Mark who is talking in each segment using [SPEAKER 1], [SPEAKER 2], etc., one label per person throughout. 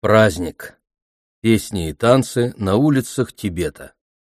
[SPEAKER 1] Праздник. Песни и танцы на улицах Тибета.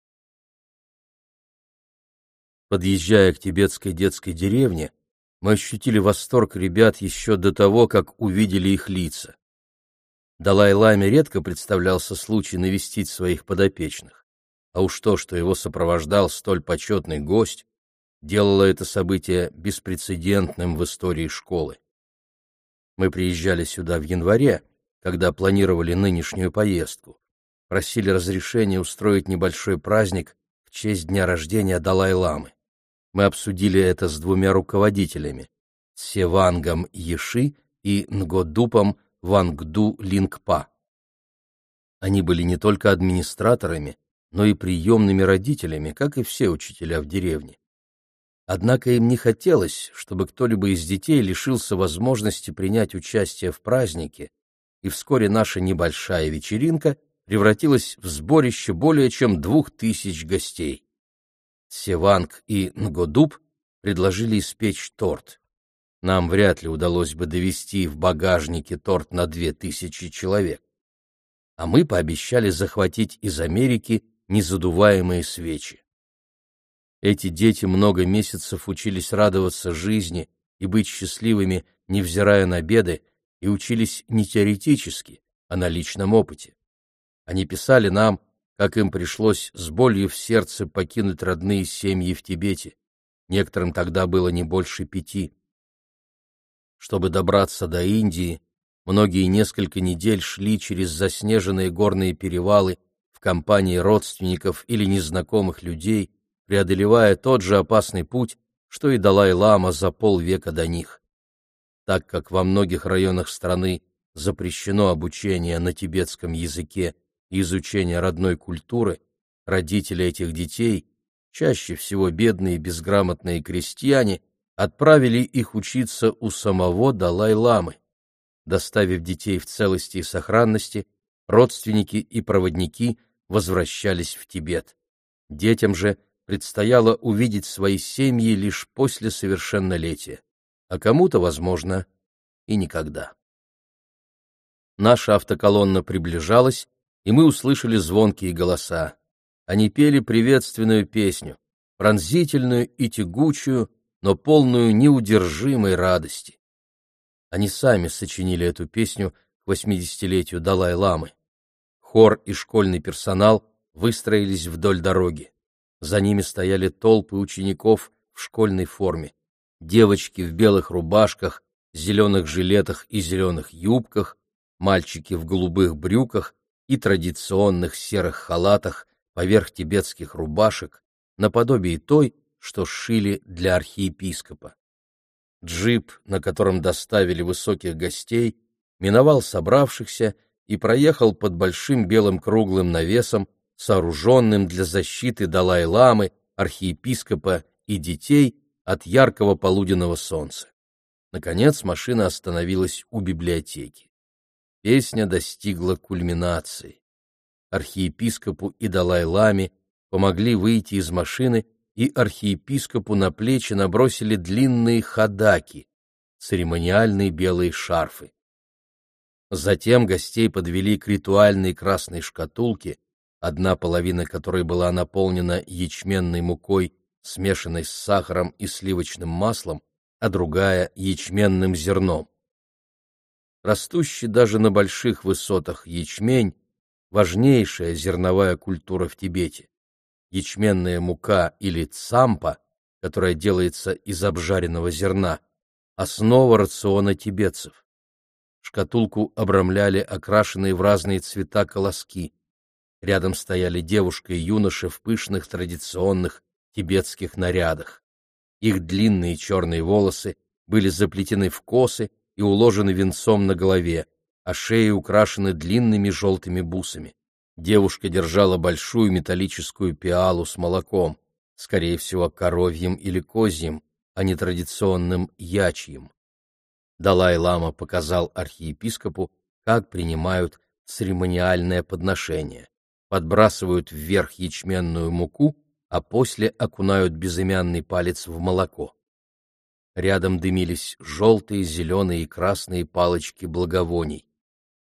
[SPEAKER 1] Подъезжая к тибетской детской деревне, мы ощутили восторг ребят еще до того, как увидели их лица. Далай-ламе редко представлялся случай навестить своих подопечных, а уж то, что его сопровождал столь почетный гость, делало это событие беспрецедентным в истории школы. Мы приезжали сюда в январе, когда планировали нынешнюю поездку, просили разрешения устроить небольшой праздник в честь дня рождения Далай-ламы. Мы обсудили это с двумя руководителями — Севангом Еши и Нгодупом Вангду Лингпа. Они были не только администраторами, но и приемными родителями, как и все учителя в деревне. Однако им не хотелось, чтобы кто-либо из детей лишился возможности принять участие в празднике, и вскоре наша небольшая вечеринка превратилась в сборище более чем 2000 гостей. Севанг и Нгодуп предложили испечь торт. Нам вряд ли удалось бы довести в багажнике торт на 2000 человек. А мы пообещали захватить из Америки незадуваемые свечи. Эти дети много месяцев учились радоваться жизни и быть счастливыми, невзирая на беды, и учились не теоретически, а на личном опыте. Они писали нам, как им пришлось с болью в сердце покинуть родные семьи в Тибете. Некоторым тогда было не больше 5. Чтобы добраться до Индии, многие несколько недель шли через заснеженные горные перевалы в компании родственников или незнакомых людей, преодолевая тот же опасный путь, что и Далай-лама за полвека до них. Так как во многих районах страны запрещено обучение на тибетском языке и изучение родной культуры, родители этих детей, чаще всего бедные безграмотные крестьяне, отправили их учиться у самого Далай-ламы. Доставив детей в целости и сохранности, родственники и проводники возвращались в Тибет. Детям же предстояло увидеть свои семьи лишь после совершеннолетия, а кому-то, возможно, и никогда. Наша автоколонна приближалась, и мы услышали звонкие голоса. Они пели приветственную песню, пронзительную и тягучую, но полную неудержимой радости. Они сами сочинили эту песню к 80-летию Далай-ламы. Хор и школьный персонал выстроились вдоль дороги. За ними стояли толпы учеников в школьной форме. Девочки в белых рубашках, зеленых жилетах и зеленых юбках, мальчики в голубых брюках и традиционных серых халатах поверх тибетских рубашек, наподобие той, что сшили для архиепископа. Джип, на котором доставили высоких гостей, миновал собравшихся и проехал под большим белым круглым навесом, сооруженным для защиты Далай-ламы, архиепископа и детей от яркого полуденного солнца. Наконец машина остановилась у библиотеки. Песня достигла кульминации. Архиепископу и Далай-ламе помогли выйти из машины, и архиепископу на плечи набросили длинные хадаки, церемониальные белые шарфы. Затем гостей подвели к ритуальной красной шкатулке, одна половина которой была наполнена ячменной мукой, смешанной с сахаром и сливочным маслом, а другая — ячменным зерном. Растущий даже на больших высотах ячмень — важнейшая зерновая культура в Тибете. Ячменная мука или цампа, которая делается из обжаренного зерна, основа рациона тибетцев. Шкатулку обрамляли окрашенные в разные цвета колоски. Рядом стояли девушка и юноша в пышных традиционных тибетских нарядах. Их длинные черные волосы были заплетены в косы и уложены венцом на голове, а шеи украшены длинными желтыми бусами. Девушка держала большую металлическую пиалу с молоком, скорее всего, коровьим или козьим, а не традиционным ячьим. Далай-лама показал архиепископу, как принимают церемониальное подношение. Подбрасывают вверх ячменную муку, а после окунают безымянный палец в молоко. Рядом дымились желтые, зеленые и красные палочки благовоний.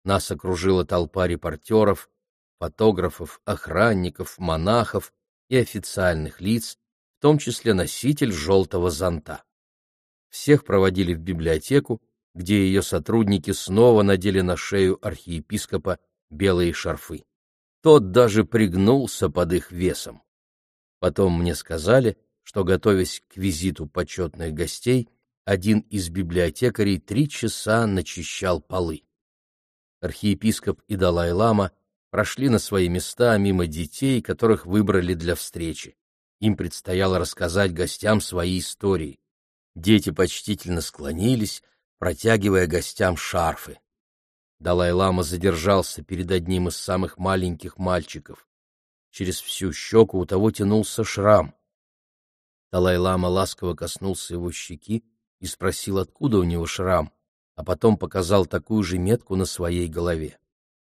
[SPEAKER 1] Нас окружила толпа репортеров, фотографов, охранников, монахов и официальных лиц, в том числе носитель желтого зонта. Всех проводили в библиотеку, где ее сотрудники снова надели на шею архиепископа белые шарфы. Тот даже пригнулся под их весом. Потом мне сказали, что, готовясь к визиту почетных гостей, один из библиотекарей 3 часа начищал полы. Архиепископ и Далай-лама прошли на свои места мимо детей, которых выбрали для встречи. Им предстояло рассказать гостям свои истории. Дети почтительно склонились, протягивая гостям шарфы. Далай-лама задержался перед одним из самых маленьких мальчиков. Через всю щеку у того тянулся шрам. Далай-лама ласково коснулся его щеки и спросил, откуда у него шрам, а потом показал такую же метку на своей голове.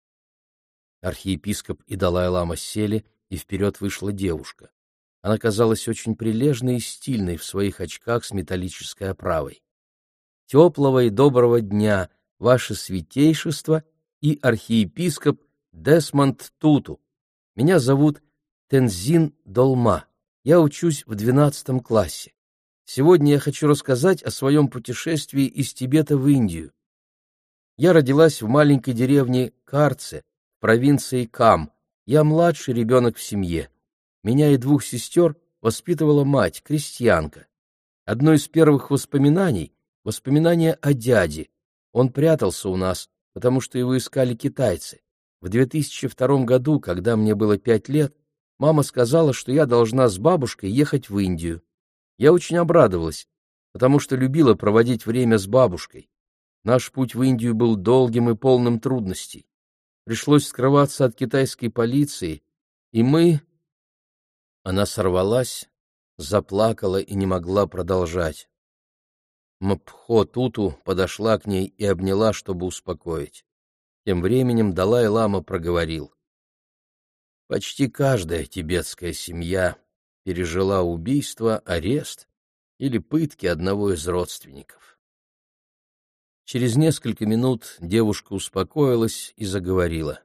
[SPEAKER 1] Архиепископ и Далай-лама сели, и вперед вышла девушка. Она казалась очень прилежной и стильной в своих очках с металлической оправой. «Теплого и доброго дня, ваше святейшество и архиепископ Десмонд Туту. Меня зовут Тензин Долма. Я учусь в 12 классе. Сегодня я хочу рассказать о своем путешествии из Тибета в Индию. Я родилась в маленькой деревне Карце, в провинции Кам. Я младший ребенок в семье. Меня и 2 сестер воспитывала мать, крестьянка. Одно из первых воспоминаний — воспоминание о дяде. Он прятался у нас, потому что его искали китайцы. В 2002 году, когда мне было 5 лет, мама сказала, что я должна с бабушкой ехать в Индию. Я очень обрадовалась, потому что любила проводить время с бабушкой. Наш путь в Индию был долгим и полным трудностей. Пришлось скрываться от китайской полиции, и мы... Она сорвалась, заплакала и не могла продолжать. Мпхо Туту подошла к ней и обняла, чтобы успокоить. Тем временем Далай-лама проговорил. Почти каждая тибетская семья пережила убийство, арест или пытки одного из родственников. Через несколько минут девушка успокоилась и заговорила.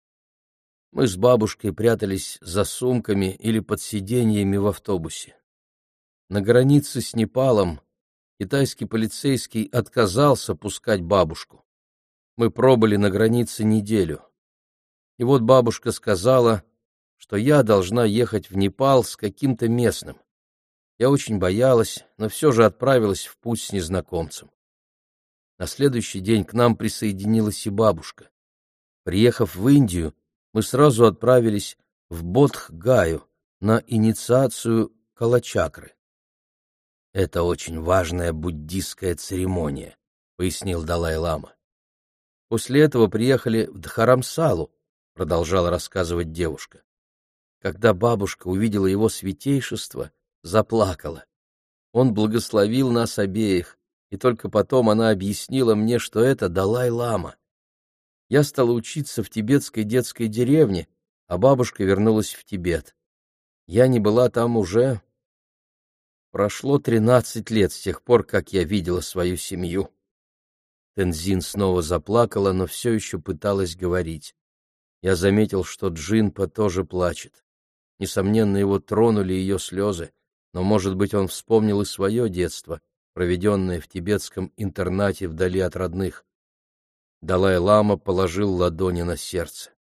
[SPEAKER 1] Мы с бабушкой прятались за сумками или под сиденьями в автобусе. На границе с Непалом китайский полицейский отказался пускать бабушку. Мы пробыли на границе неделю. И вот бабушка сказала, что я должна ехать в Непал с каким-то местным. Я очень боялась, но все же отправилась в путь с незнакомцем. На следующий день к нам присоединилась и бабушка. Приехав в Индию, мы сразу отправились в Бодх-Гаю на инициацию Калачакры. «Это очень важная буддистская церемония», — пояснил Далай-лама. «После этого приехали в Дхарамсалу», — продолжала рассказывать девушка. Когда бабушка увидела его святейшество, заплакала. Он благословил нас обеих, и только потом она объяснила мне, что это Далай-лама. Я стала учиться в тибетской детской деревне, а бабушка вернулась в Тибет. Я не была там уже... Прошло 13 лет с тех пор, как я видела свою семью. Тензин снова заплакала, но все еще пыталась говорить. Я заметил, что Джинпа тоже плачет. Несомненно, его тронули ее слезы, но, может быть, он вспомнил и свое детство, проведенное в тибетском интернате вдали от родных. Далай-лама положил ладони на сердце.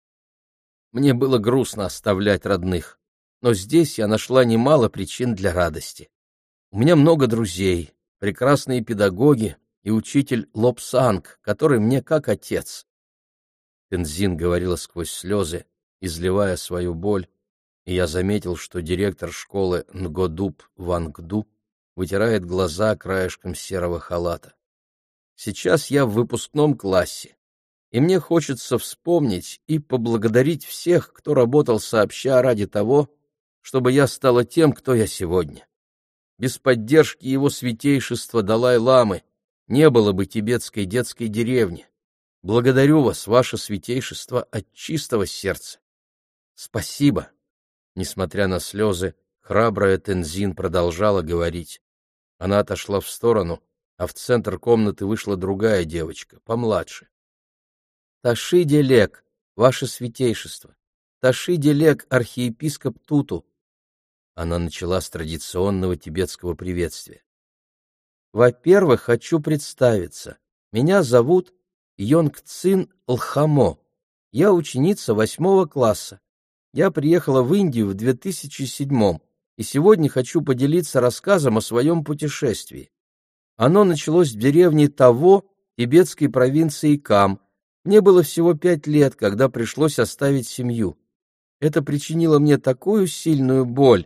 [SPEAKER 1] Мне было грустно оставлять родных, но здесь я нашла немало причин для радости. У меня много друзей, прекрасные педагоги и учитель Лобсанг, который мне как отец. Тензин говорила сквозь слезы, изливая свою боль, и я заметил, что директор школы Нгодуп Вангду вытирает глаза краешком серого халата. Сейчас я в выпускном классе, и мне хочется вспомнить и поблагодарить всех, кто работал сообща ради того, чтобы я стала тем, кто я сегодня. Без поддержки его святейшества Далай-ламы не было бы тибетской детской деревни. Благодарю вас, ваше святейшество, от чистого сердца. Спасибо. Несмотря на слезы, храбрая Тензин продолжала говорить. Она отошла в сторону, а в центр комнаты вышла другая девочка, помладше. Таши-Делек, ваше святейшество! Таши-Делек, архиепископ Туту!» Она начала с традиционного тибетского приветствия. «Во-первых, хочу представиться. Меня зовут Йонгцин Лхамо. Я ученица 8 класса. Я приехала в Индию в 2007 и сегодня хочу поделиться рассказом о своем путешествии. Оно началось в деревне Таво, тибетской провинции Кам. Мне было всего 5 лет, когда пришлось оставить семью. Это причинило мне такую сильную боль».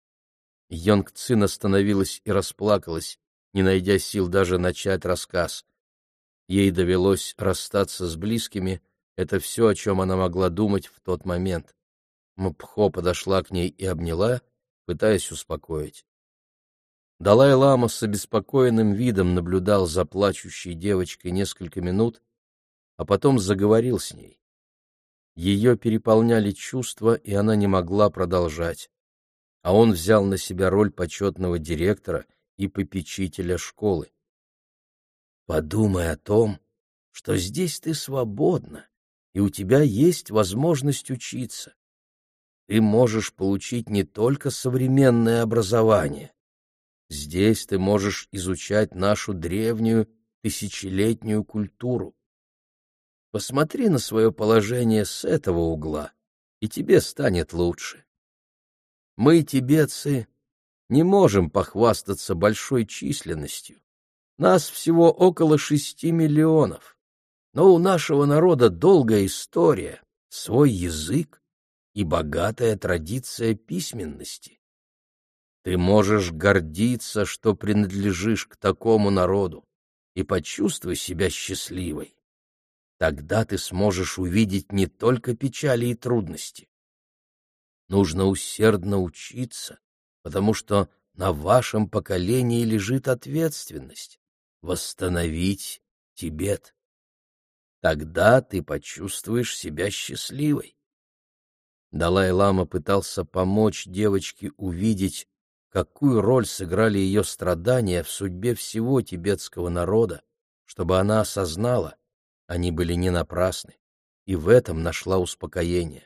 [SPEAKER 1] Йонгцин остановилась и расплакалась, не найдя сил даже начать рассказ. Ей довелось расстаться с близкими, это все, о чем она могла думать в тот момент. Мпхо подошла к ней и обняла, пытаясь успокоить. Далай-лама с обеспокоенным видом наблюдал за плачущей девочкой несколько минут, а потом заговорил с ней. Ее переполняли чувства, и она не могла продолжать. А он взял на себя роль почетного директора и попечителя школы. «Подумай о том, что здесь ты свободна, и у тебя есть возможность учиться. Ты можешь получить не только современное образование. Здесь ты можешь изучать нашу древнюю, тысячелетнюю культуру. Посмотри на свое положение с этого угла, и тебе станет лучше. Мы, тибетцы, не можем похвастаться большой численностью. Нас всего около 6 миллионов. Но у нашего народа долгая история, свой язык и богатая традиция письменности. Ты можешь гордиться, что принадлежишь к такому народу, и почувствуй себя счастливой. Тогда ты сможешь увидеть не только печали и трудности. Нужно усердно учиться, потому что на вашем поколении лежит ответственность восстановить Тибет. Тогда ты почувствуешь себя счастливой. Далай-лама пытался помочь девочке увидеть, какую роль сыграли ее страдания в судьбе всего тибетского народа, чтобы она осознала, они были не напрасны, и в этом нашла успокоение.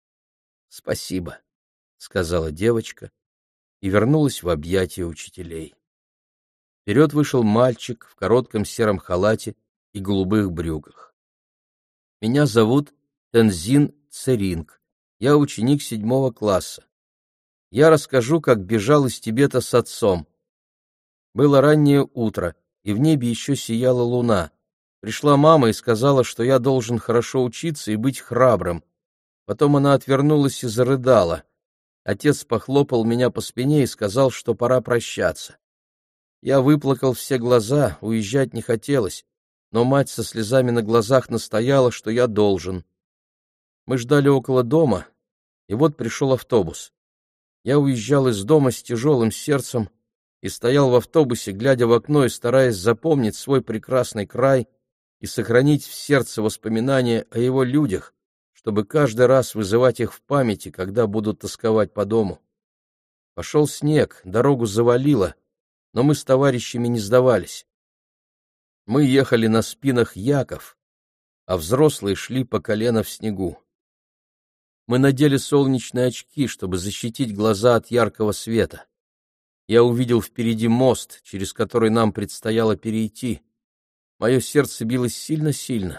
[SPEAKER 1] «Спасибо», — сказала девочка и вернулась в объятия учителей. Вперед вышел мальчик в коротком сером халате и голубых брюках. «Меня зовут Тензин Церинг. Я ученик 7 класса. Я расскажу, как бежал из Тибета с отцом. Было раннее утро, и в небе еще сияла луна. Пришла мама и сказала, что я должен хорошо учиться и быть храбрым. Потом она отвернулась и зарыдала. Отец похлопал меня по спине и сказал, что пора прощаться. Я выплакал все глаза, уезжать не хотелось, но мать со слезами на глазах настояла, что я должен. Мы ждали около дома, и вот пришел автобус. Я уезжал из дома с тяжелым сердцем и стоял в автобусе, глядя в окно и стараясь запомнить свой прекрасный край и сохранить в сердце воспоминания о его людях, чтобы каждый раз вызывать их в памяти, когда буду тосковать по дому. Пошел снег, дорогу завалило, но мы с товарищами не сдавались. Мы ехали на спинах яков, а взрослые шли по колено в снегу. Мы надели солнечные очки, чтобы защитить глаза от яркого света. Я увидел впереди мост, через который нам предстояло перейти. Мое сердце билось сильно-сильно.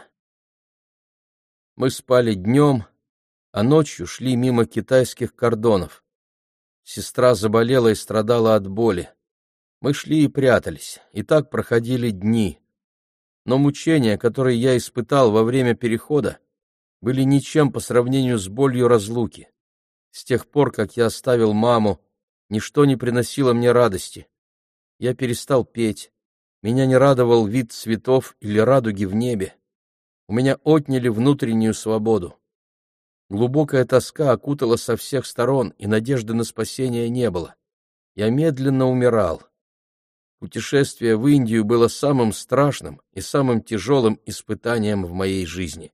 [SPEAKER 1] Мы спали днем, а ночью шли мимо китайских кордонов. Сестра заболела и страдала от боли. Мы шли и прятались, и так проходили дни. Но мучения, которые я испытал во время перехода, были ничем по сравнению с болью разлуки. С тех пор, как я оставил маму, ничто не приносило мне радости. Я перестал петь, меня не радовал вид цветов или радуги в небе. У меня отняли внутреннюю свободу. Глубокая тоска окутала со всех сторон, и надежды на спасение не было. Я медленно умирал. Путешествие в Индию было самым страшным и самым тяжелым испытанием в моей жизни.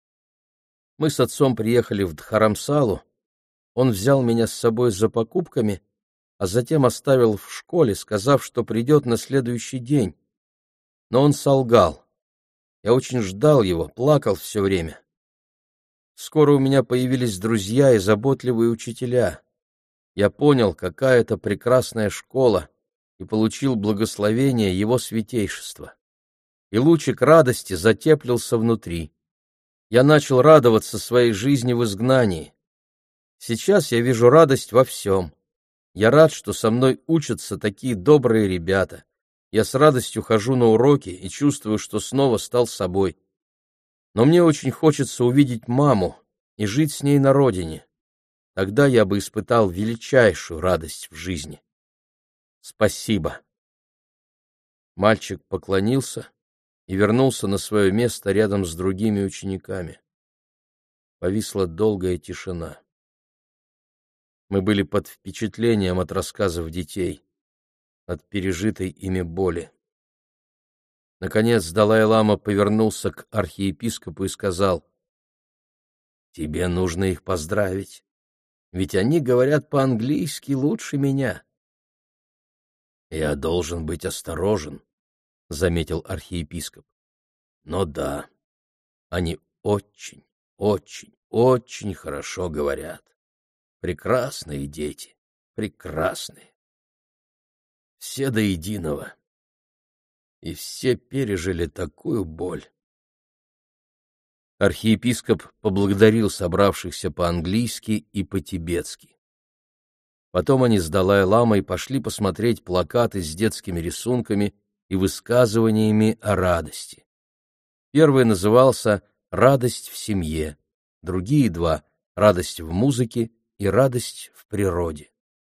[SPEAKER 1] Мы с отцом приехали в Дхарамсалу, он взял меня с собой за покупками, а затем оставил в школе, сказав, что придет на следующий день. Но он солгал. Я очень ждал его, плакал все время. Скоро у меня появились друзья и заботливые учителя. Я понял, какая это прекрасная школа, и получил благословение его святейшества. И лучик радости затеплился внутри. Я начал радоваться своей жизни в изгнании. Сейчас я вижу радость во всем. Я рад, что со мной учатся такие добрые ребята. Я с радостью хожу на уроки и чувствую, что снова стал собой. Но мне очень хочется увидеть маму и жить с ней на родине. Тогда я бы испытал величайшую радость в жизни. Спасибо. Мальчик поклонился и вернулся на свое место рядом с другими учениками. Повисла долгая тишина. Мы были под впечатлением от рассказов детей, от пережитой ими боли. Наконец Далай-лама повернулся к архиепископу и сказал: «Тебе нужно их поздравить, ведь они говорят по-английски лучше меня». «Я должен быть осторожен», — заметил архиепископ. «Но да, они очень, очень, очень хорошо говорят. Прекрасные дети, прекрасные. Все до единого. И все пережили такую боль». Архиепископ поблагодарил собравшихся по-английски и по-тибетски. Потом они с Далай-ламой пошли посмотреть плакаты с детскими рисунками и высказываниями о радости. Первый назывался «Радость в семье», другие два — «Радость в музыке» и «Радость в природе».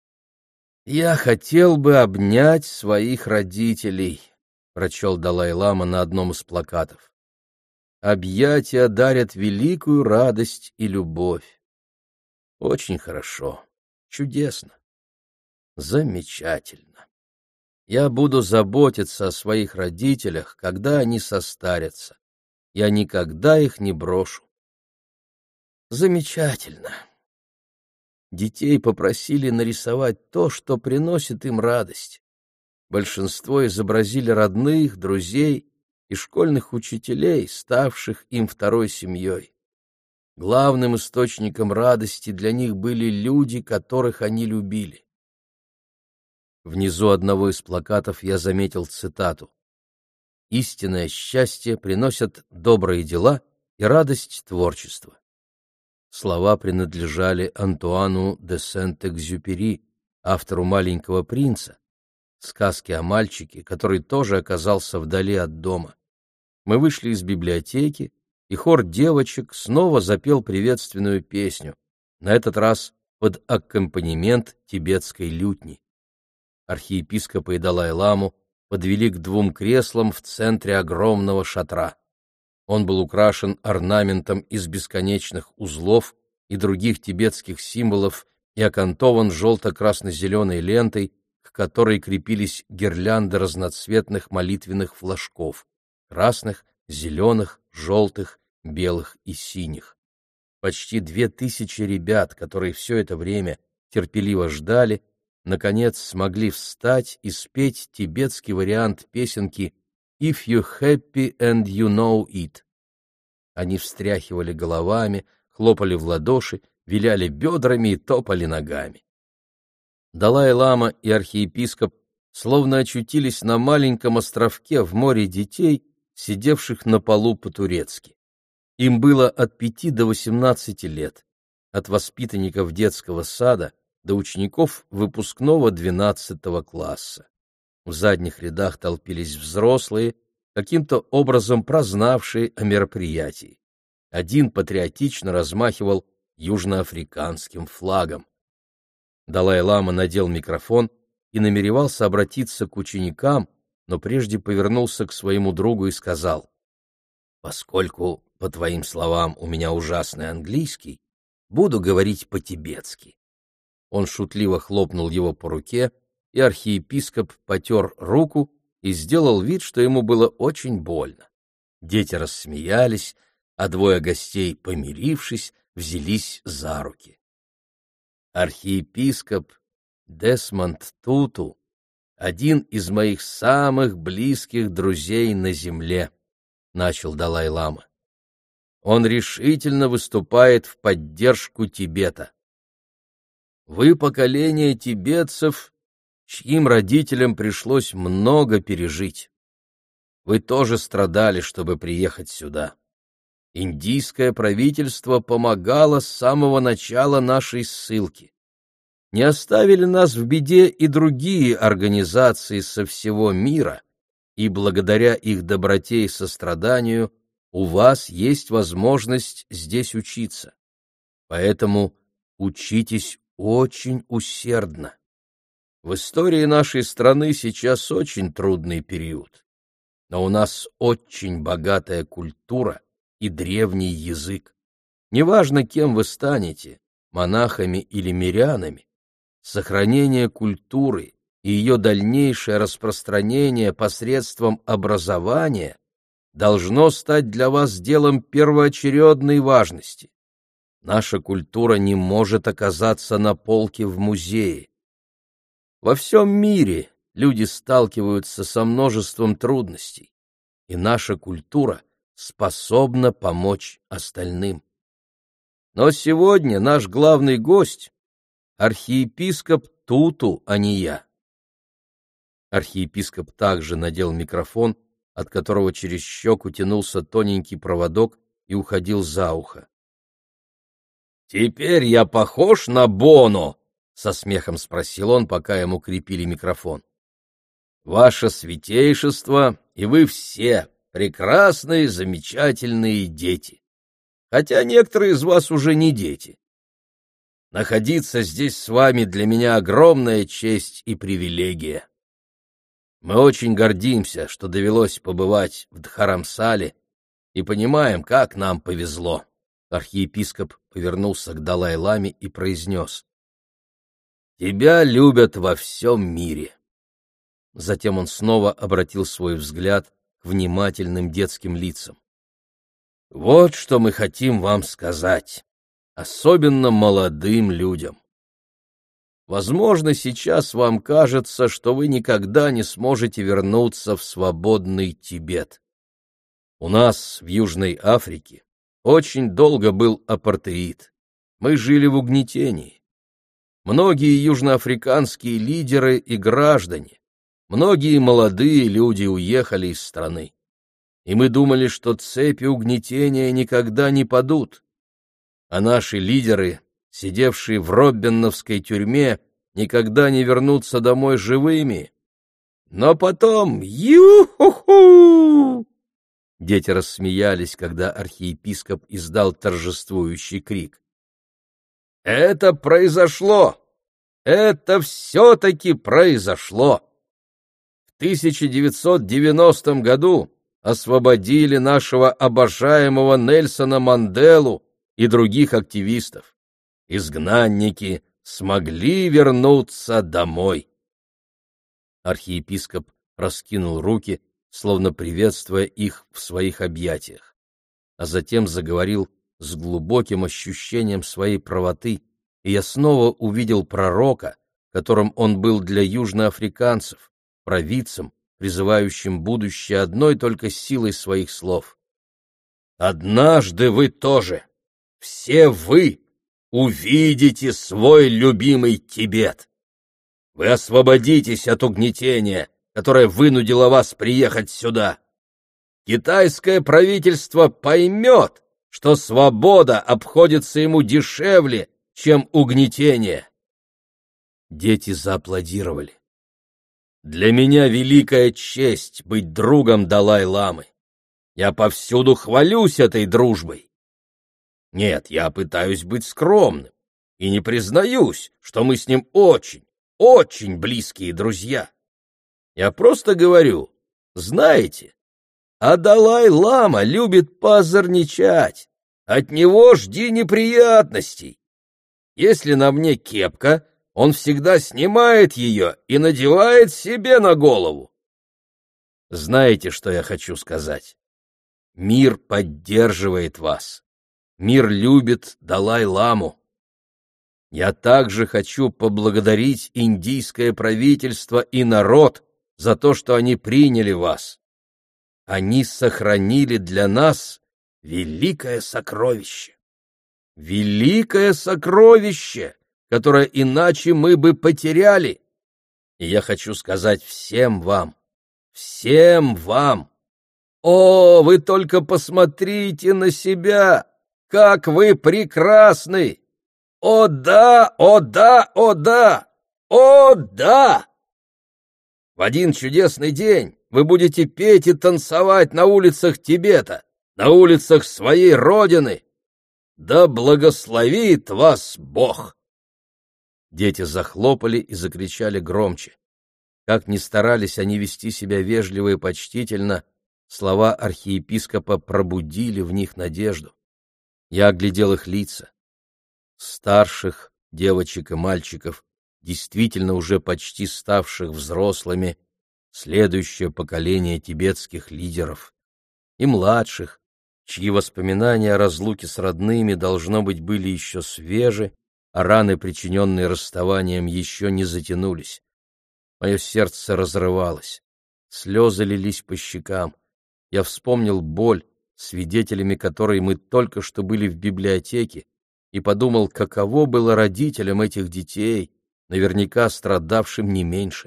[SPEAKER 1] «Я хотел бы обнять своих родителей», — прочел Далай-лама на одном из плакатов. «Объятия дарят великую радость и любовь». Очень хорошо, чудесно, замечательно. Я буду заботиться о своих родителях, когда они состарятся. Я никогда их не брошу. Замечательно. Детей попросили нарисовать то, что приносит им радость. Большинство изобразили родных, друзей и школьных учителей, ставших им второй семьей. Главным источником радости для них были люди, которых они любили. Внизу одного из плакатов я заметил цитату: «Истинное счастье приносят добрые дела и радость творчества». Слова принадлежали Антуану де Сент-Экзюпери, автору «Маленького принца», сказки о мальчике, который тоже оказался вдали от дома. Мы вышли из библиотеки, и хор девочек снова запел приветственную песню, на этот раз под аккомпанемент тибетской лютни. Архиепископа и Далай-ламу подвели к двум креслам в центре огромного шатра. Он был украшен орнаментом из бесконечных узлов и других тибетских символов и окантован желто-красно-зеленой лентой, к которой крепились гирлянды разноцветных молитвенных флажков — красных, зеленых, желтых, белых и синих. Почти 2000 ребят, которые все это время терпеливо ждали, наконец смогли встать и спеть тибетский вариант песенки «If you happy and you know it». Они встряхивали головами, хлопали в ладоши, виляли бедрами и топали ногами. Далай-лама и архиепископ словно очутились на маленьком островке в море детей, сидевших на полу по-турецки. Им было от 5 до 18 лет, от воспитанников детского сада до учеников выпускного 12 класса. В задних рядах толпились взрослые, каким-то образом прознавшие о мероприятии. Один патриотично размахивал южноафриканским флагом. Далай-лама надел микрофон и намеревался обратиться к ученикам, но прежде повернулся к своему другу и сказал: «Поскольку, по твоим словам, у меня ужасный английский, буду говорить по-тибетски». Он шутливо хлопнул его по руке, и архиепископ потер руку и сделал вид, что ему было очень больно. Дети рассмеялись, а двое гостей, помирившись, взялись за руки. Архиепископ Десмонд Туту — один из моих самых близких друзей на земле. — начал Далай-лама. Он решительно выступает в поддержку Тибета. Вы поколение тибетцев, чьим родителям пришлось много пережить. Вы тоже страдали, чтобы приехать сюда. Индийское правительство помогало с самого начала нашей ссылки. Не оставили нас в беде и другие организации со всего мира, и благодаря их доброте и состраданию у вас есть возможность здесь учиться. Поэтому учитесь очень усердно. В истории нашей страны сейчас очень трудный период, но у нас очень богатая культура и древний язык. Неважно, кем вы станете, монахами или мирянами, сохранение культуры и ее дальнейшее распространение посредством образования должно стать для вас делом первоочередной важности. Наша культура не может оказаться на полке в музее. Во всем мире люди сталкиваются со множеством трудностей, и наша культура способна помочь остальным. Но сегодня наш главный гость — архиепископ Туту, а не я. Архиепископ также надел микрофон, от которого через щеку тянулся тоненький проводок и уходил за ухо. «Теперь я похож на Боно?» — со смехом спросил он, пока ему крепили микрофон. «Ваше святейшество и вы все прекрасные, замечательные дети, хотя некоторые из вас уже не дети. Находиться здесь с вами для меня огромная честь и привилегия. Мы очень гордимся, что довелось побывать в Дхарамсале, и понимаем, как нам повезло». Архиепископ повернулся к Далай-ламе и произнес: «Тебя любят во всем мире». Затем он снова обратил свой взгляд к внимательным детским лицам. «Вот что мы хотим вам сказать, особенно молодым людям. Возможно, сейчас вам кажется, что вы никогда не сможете вернуться в свободный Тибет. У нас в Южной Африке очень долго был апартеид. Мы жили в угнетении. Многие южноафриканские лидеры и граждане, многие молодые люди уехали из страны. И мы думали, что цепи угнетения никогда не падут. А наши лидеры, сидевшие в Роббеновской тюрьме, никогда не вернутся домой живыми. Но потом ю-ху-ху! Дети рассмеялись, когда архиепископ издал торжествующий крик. «Это произошло! Это все-таки произошло! В 1990 году освободили нашего обожаемого Нельсона Манделу и других активистов. Изгнанники смогли вернуться домой». Архиепископ раскинул руки, словно приветствуя их в своих объятиях, а затем заговорил с глубоким ощущением своей правоты, и я снова увидел пророка, которым он был для южноафриканцев, провидцем, призывающим будущее одной только силой своих слов. «Однажды вы тоже, все вы, увидите свой любимый Тибет. Вы освободитесь от угнетения, которое вынудило вас приехать сюда. Китайское правительство поймет, что свобода обходится ему дешевле, чем угнетение». Дети зааплодировали. «Для меня великая честь быть другом Далай-ламы. Я повсюду хвалюсь этой дружбой. Нет, я пытаюсь быть скромным и не признаюсь, что мы с ним очень, очень близкие друзья. Я просто говорю, знаете, а Далай-лама любит поозорничать, от него жди неприятностей. Если на мне кепка, он всегда снимает ее и надевает себе на голову. Знаете, что я хочу сказать? Мир поддерживает вас. Мир любит Далай-ламу. Я также хочу поблагодарить индийское правительство и народ за то, что они приняли вас. они сохранили для нас великое сокровище. Великое сокровище, которое иначе мы бы потеряли. И я хочу сказать всем вам, о, вы только посмотрите на себя, как вы прекрасны! О да, о да, о да, о да! В один чудесный день вы будете петь и танцевать на улицах Тибета, на улицах своей родины. Да благословит вас Бог! Дети захлопали и закричали громче. Как ни старались они вести себя вежливо и почтительно, слова архиепископа пробудили в них надежду. Я оглядел их лица. Старших девочек и мальчиков, действительно уже почти ставших взрослыми, следующее поколение тибетских лидеров, и младших, чьи воспоминания о разлуке с родными, должно быть, были еще свежи, а раны, причиненные расставанием, еще не затянулись. Мое сердце разрывалось, слезы лились по щекам. Я вспомнил боль, свидетелями которой мы только что были в библиотеке, и подумал, каково было родителям этих детей, наверняка страдавшим не меньше.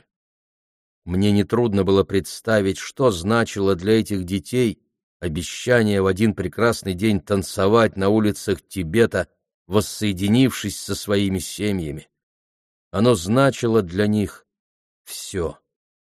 [SPEAKER 1] Мне нетрудно было представить, что значило для этих детей обещание в один прекрасный день танцевать на улицах Тибета, воссоединившись со своими семьями. Оно значило для них все.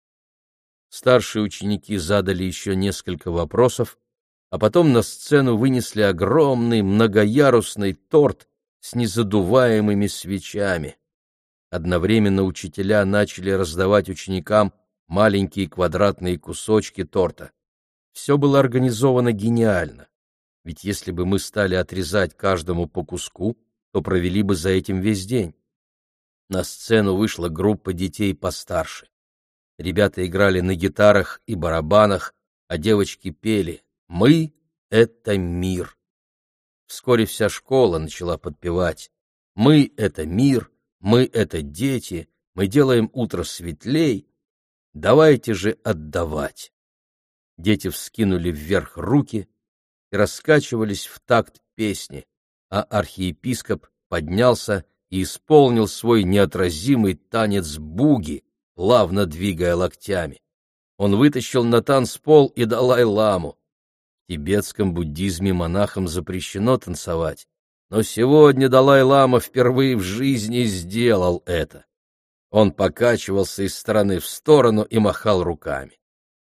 [SPEAKER 1] Старшие ученики задали еще несколько вопросов, а потом на сцену вынесли огромный многоярусный торт с незадуваемыми свечами. Одновременно учителя начали раздавать ученикам маленькие квадратные кусочки торта. Все было организовано гениально, ведь если бы мы стали отрезать каждому по куску, то провели бы за этим весь день. На сцену вышла группа детей постарше. Ребята играли на гитарах и барабанах, а девочки пели «Мы — это мир». Вскоре вся школа начала подпевать «Мы — это мир, мы — это дети, мы делаем утро светлей, давайте же отдавать». Дети вскинули вверх руки и раскачивались в такт песни, а архиепископ поднялся и исполнил свой неотразимый танец буги, плавно двигая локтями. Он вытащил на танцпол и Далай-ламу. В тибетском буддизме монахам запрещено танцевать, но сегодня Далай-лама впервые в жизни сделал это. Он покачивался из стороны в сторону и махал руками.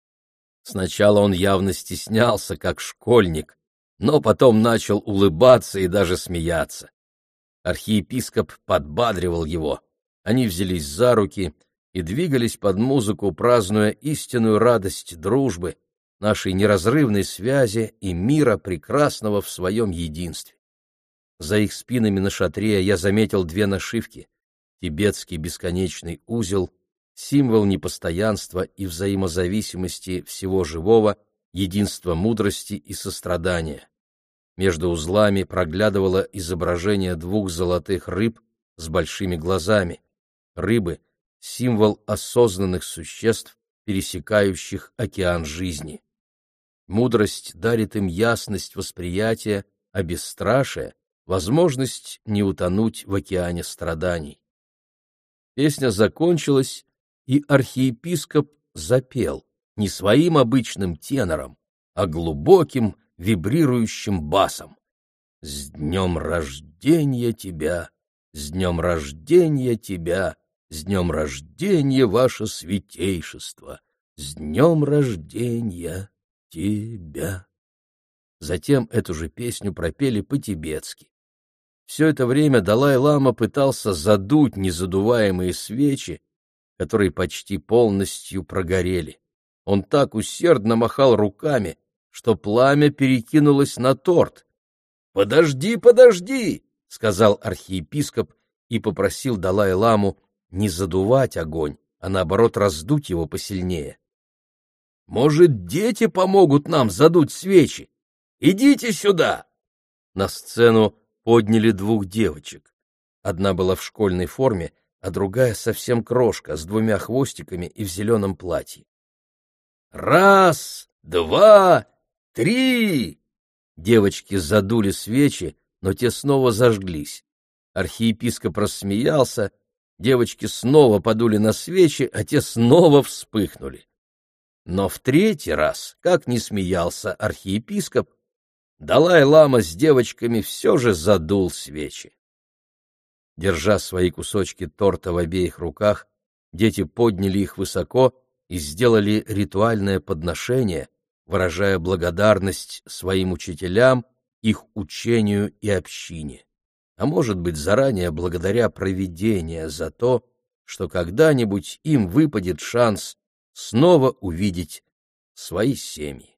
[SPEAKER 1] Сначала он явно стеснялся, как школьник, но потом начал улыбаться и даже смеяться. Архиепископ подбадривал его. Они взялись за руки и двигались под музыку, празднуя истинную радость дружбы, нашей неразрывной связи и мира прекрасного в своем единстве. За их спинами на шатре я заметил две нашивки: тибетский бесконечный узел, символ непостоянства и взаимозависимости всего живого, единства мудрости и сострадания. Между узлами проглядывало изображение двух золотых рыб с большими глазами. Рыбы — символ осознанных существ, пересекающих океан жизни. Мудрость дарит им ясность восприятия, а бесстрашие — возможность не утонуть в океане страданий. Песня закончилась, и архиепископ запел не своим обычным тенором, а глубоким вибрирующим басом. «С днем рождения тебя! С днем рождения тебя! С днем рождения, ваше святейшество! С днем рождения тебя!» Затем эту же песню пропели по-тибетски. Все это время Далай-лама пытался задуть незадуваемые свечи, которые почти полностью прогорели. Он так усердно махал руками, что пламя перекинулось на торт. «Подожди, подожди!» — сказал архиепископ и попросил Далай-ламу не задувать огонь, а наоборот раздуть его посильнее. «Может, дети помогут нам задуть свечи? Идите сюда!» На сцену подняли двух девочек. Одна была в школьной форме, а другая совсем крошка, с двумя хвостиками и в зеленом платье. «Раз, 2, 3!» Девочки задули свечи, но те снова зажглись. Архиепископ рассмеялся, девочки снова подули на свечи, а те снова вспыхнули. Но в третий раз, как ни смеялся архиепископ, Далай-лама с девочками все же задул свечи. Держа свои кусочки торта в обеих руках, дети подняли их высоко и сделали ритуальное подношение, выражая благодарность своим учителям, их учению и общине, а может быть, заранее благодаря провидению за то, что когда-нибудь им выпадет шанс снова увидеть свои семьи.